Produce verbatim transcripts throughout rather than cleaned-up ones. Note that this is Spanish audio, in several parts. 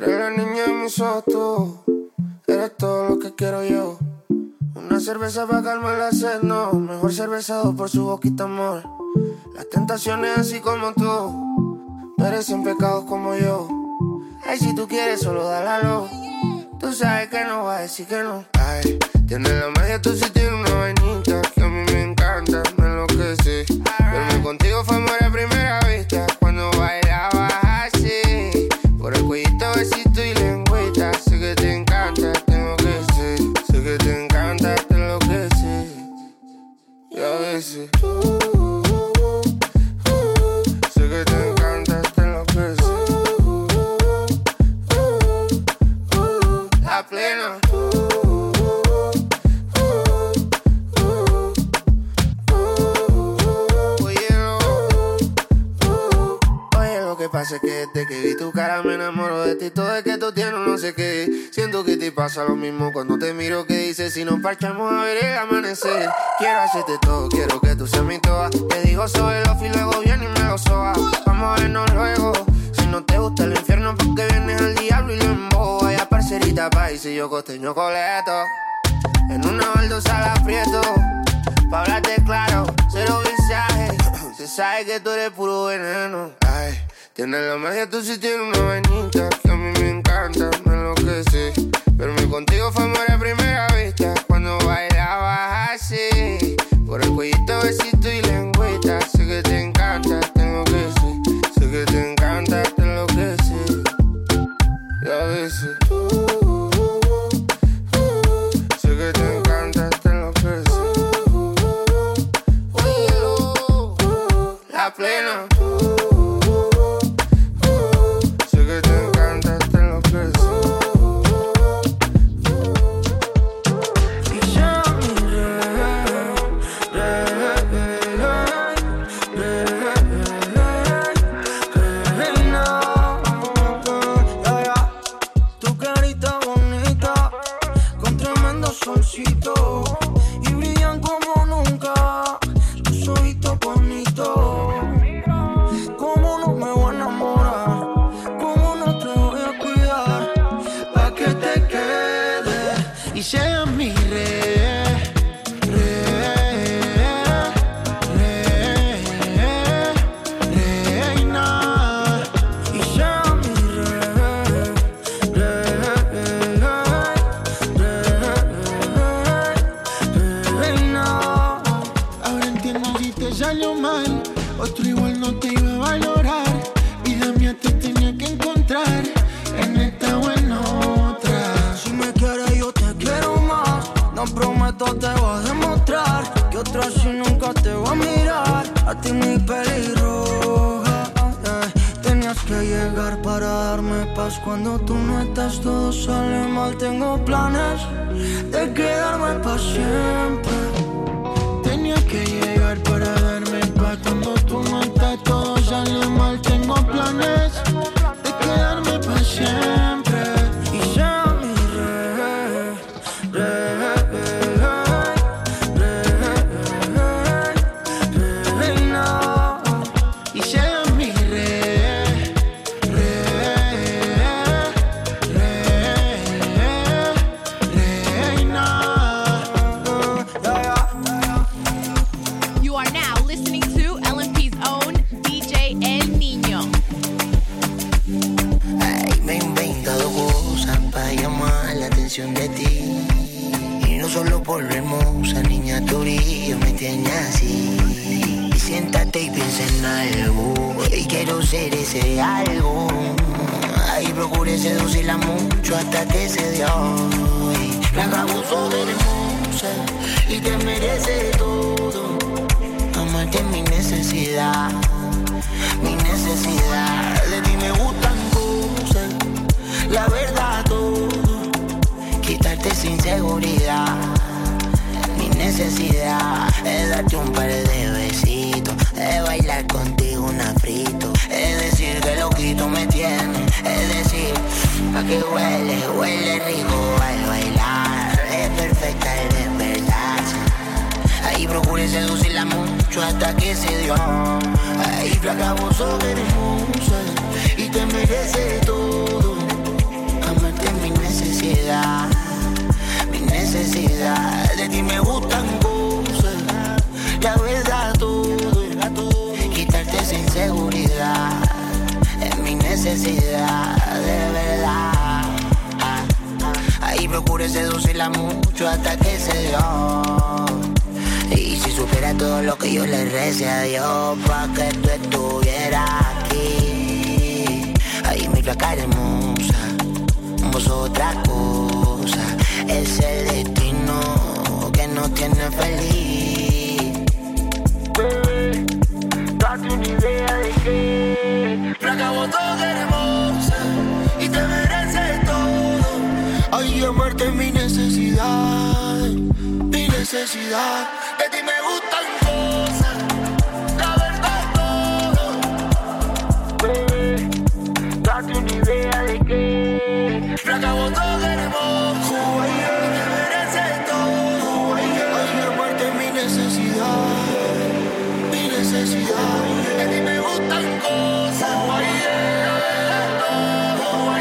Eres la niña de mis ojos, tú. Eres todo lo que quiero yo. Una cerveza para calmar la sed, no. Mejor cervezado por su boquita, amor. Las tentaciones así como tú merecen pecados como yo. Ay, si tú quieres solo dálalo. Tú sabes que no va a decir que no. Ay, tienes la magia, tú sí tienes una vainita que a mí me encanta, me enloquece. Verme contigo fue amor a primera vista. Cuando bailabas así, por el cuellito, besito y lengüita. Sé que te encanta, tengo que ser. Sé que te encanta, te enloquece. Y a veces uh, uh, uh, uh, sé que te encanta, te enloquece. uh, uh, uh, uh, La plena. Pasa que desde que vi tu cara me enamoro de ti. Todo es que tú tienes no sé qué. Siento que te pasa lo mismo cuando te miro. Que dices si nos parchamos a ver el amanecer. Quiero hacerte todo, quiero que tú seas mi toa. Te digo sobre los y luego viene y me lo soba. Vamos a vernos luego. Si no te gusta el infierno porque vienes al diablo y lo embobo. Vaya parcerita país y yo costeño coleto. En una baldosa la aprieto. Pa' hablarte claro, cero visaje. Se sabe que tú eres puro veneno. Ay, tienes la magia, tú sí tienes una vainita que a mí me encanta, me enloquece. Verme contigo fue amor a primera vista. Cuando bailabas así, por el cuellito, besito y lengüita. Sé que te encanta, tengo que ser. Sé que te encanta, te enloquece. Y a veces uh, uh, uh, uh, sé que te encanta, te enloquece. uh, uh, uh, La plena. Cuando tú no estás todo sale mal. Tengo planes de quedarme pa' siempre. Tenía que llegar para darme paz. Cuando tú no estás todo sale mal. Tengo planes de quedarme pa' siempre. Y sea mi rey, rey, rey, rey, reina. Y sea mi rey, de ti. Y no solo por lo hermosa, niña, tu brillo me tiene así. Y siéntate y piensa en algo, y quiero ser ese algo. Ahí procuré seducirla mucho hasta que se dio. Y la abuso de hermosa y te merece todo. Amarte es mi necesidad, mi necesidad. De ti me gustan cosas, la verdad todo. Quitarte sin seguridad, mi necesidad es darte un par de besitos, es bailar contigo un afrito, es decir que loquito me tiene, es decir, a que huele, huele rico al bailar, es perfecta el despertarse. Ahí procuré seducirla mucho hasta que se dio. Ahí flaca, vos sos hermosa y te merece todo. necesidad, mi necesidad. De ti me gustan cosas, la verdad todo, quitarte esa inseguridad, es mi necesidad, de verdad. Ahí procure seducirla mucho hasta que se dio. Y si supiera todo lo que yo le recé a Dios pa' que tú estuvieras aquí. Ay, mi flaca hermosa, vos otra cosa. Es el destino que nos tiene feliz. Bebé, date una idea de que flaca, vos sos hermosa y te mereces todo. Ay, amarte es mi necesidad, mi necesidad. De ti me gustan cosas, la verdad todo. Bebé, date una idea de que flaca, vos sos hermosa y te mereces todo. Ay, amarte es mi necesidad, mi necesidad. De ti me gustan cosas, la verdad todo.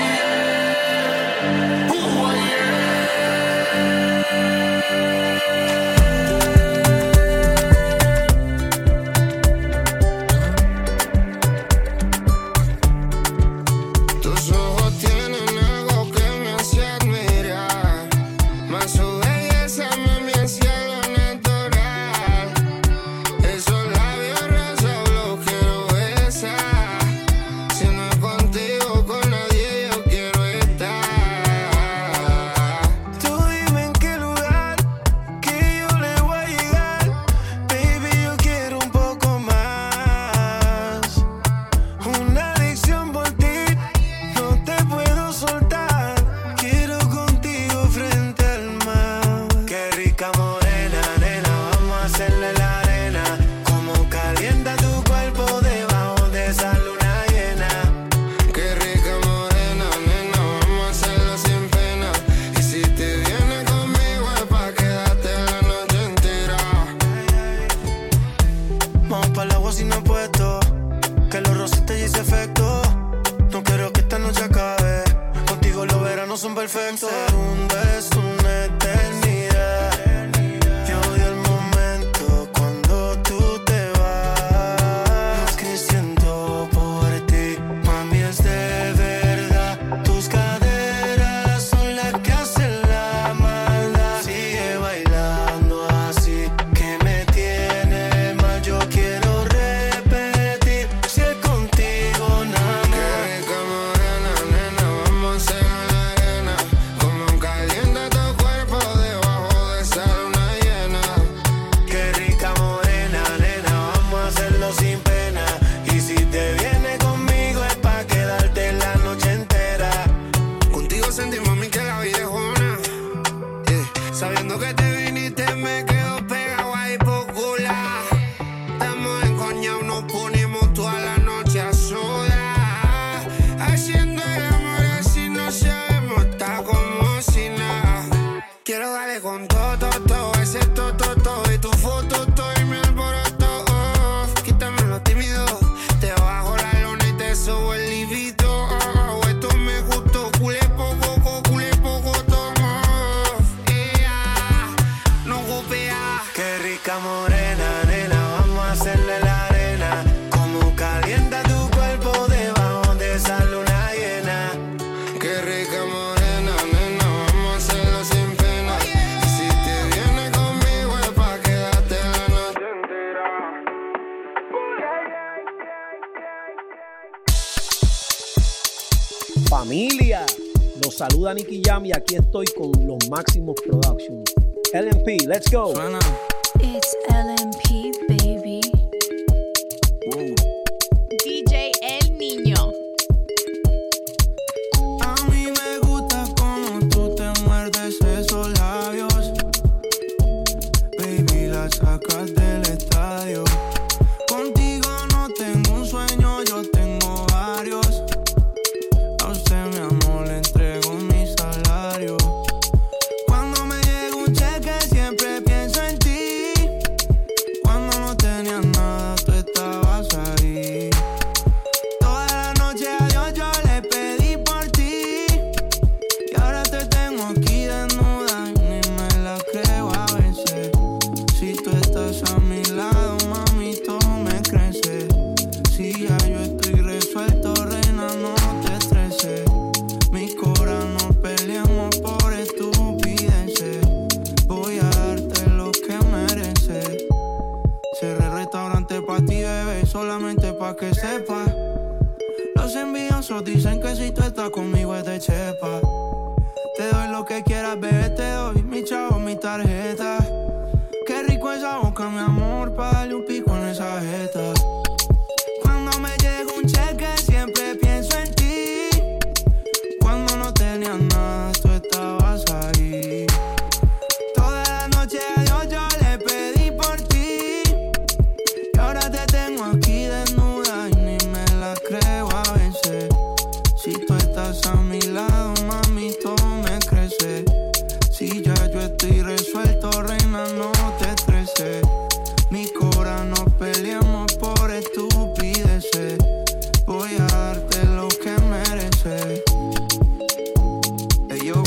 Familia, los saluda Nicky Jam y aquí estoy con los Máximos Productions. L M P, let's go. Suena. It's L M P, baby. Wow. D J El Niño. A mí me gusta como tú te muerdes esos labios. Baby, la sacas del estadio. Contigo no tengo un sueño, yo tengo varios. A usted, mi amor, le entrego mi salario. Cuando me llega un cheque siempre pienso en ti. Cuando no tenía nada tú estabas ahí. Toda la noche a Dios yo le pedí por ti. Y ahora te tengo solamente pa' que sepa. Los envidiosos dicen que si tú estás conmigo es de chepa. Te doy lo que quieras, bebé, te doy mi chavo, mi tarjeta. Qué rico esa boca, mi amor, pa' darle un pico en esa jeta. Cuando me llega un cheque siempre pienso en ti. Cuando no tenía nada, tú estabas ahí. Toda la noche a Dios yo le pedí por ti. Y ahora te tengo aquí desnuda y ni me la creo a veces. Si tú estás a mi lado, mami, todo me crece. Si ya yo estoy resuelto, reina, no te estreses. Mi cora, no peleemos por estupideces. Voy a darte lo que mereces. Hey, yo.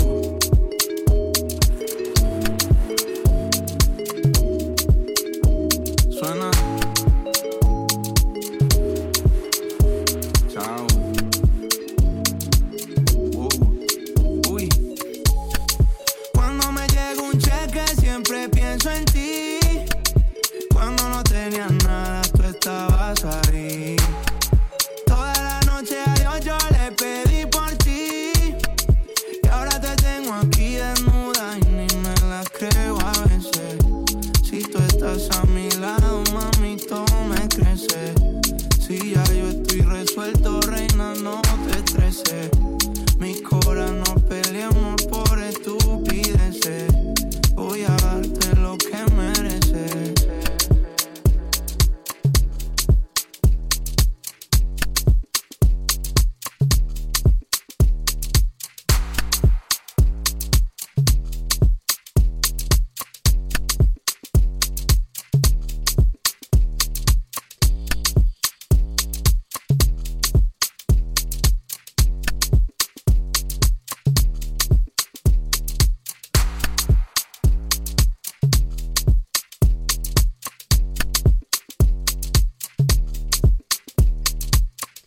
Suena. Chao. Uh. Uy. Cuando me llega un cheque siempre pienso en ti. Cuando no tenía nada, tú estabas ahí. Toda la noche a Dios yo le pedí por ti. Y ahora te tengo aquí desnuda y ni me la creo a veces. Si tú estás a mi